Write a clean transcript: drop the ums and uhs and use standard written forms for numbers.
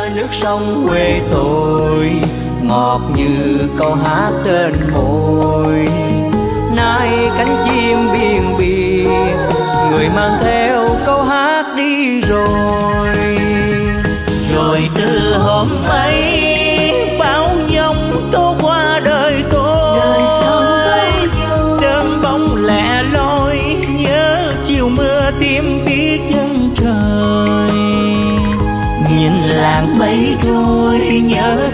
nước sông quê tôi, ngọt như câu hát trên môi. Nay cánh chim biên biệt, người mang theo câu hát đi rồi. Rồi từ hôm ấy bão giông tố qua đời tôi, đêm bóng lẻ loi nhớ chiều mưa tím biết chân trời. Nhìn làng mây trôi nhớ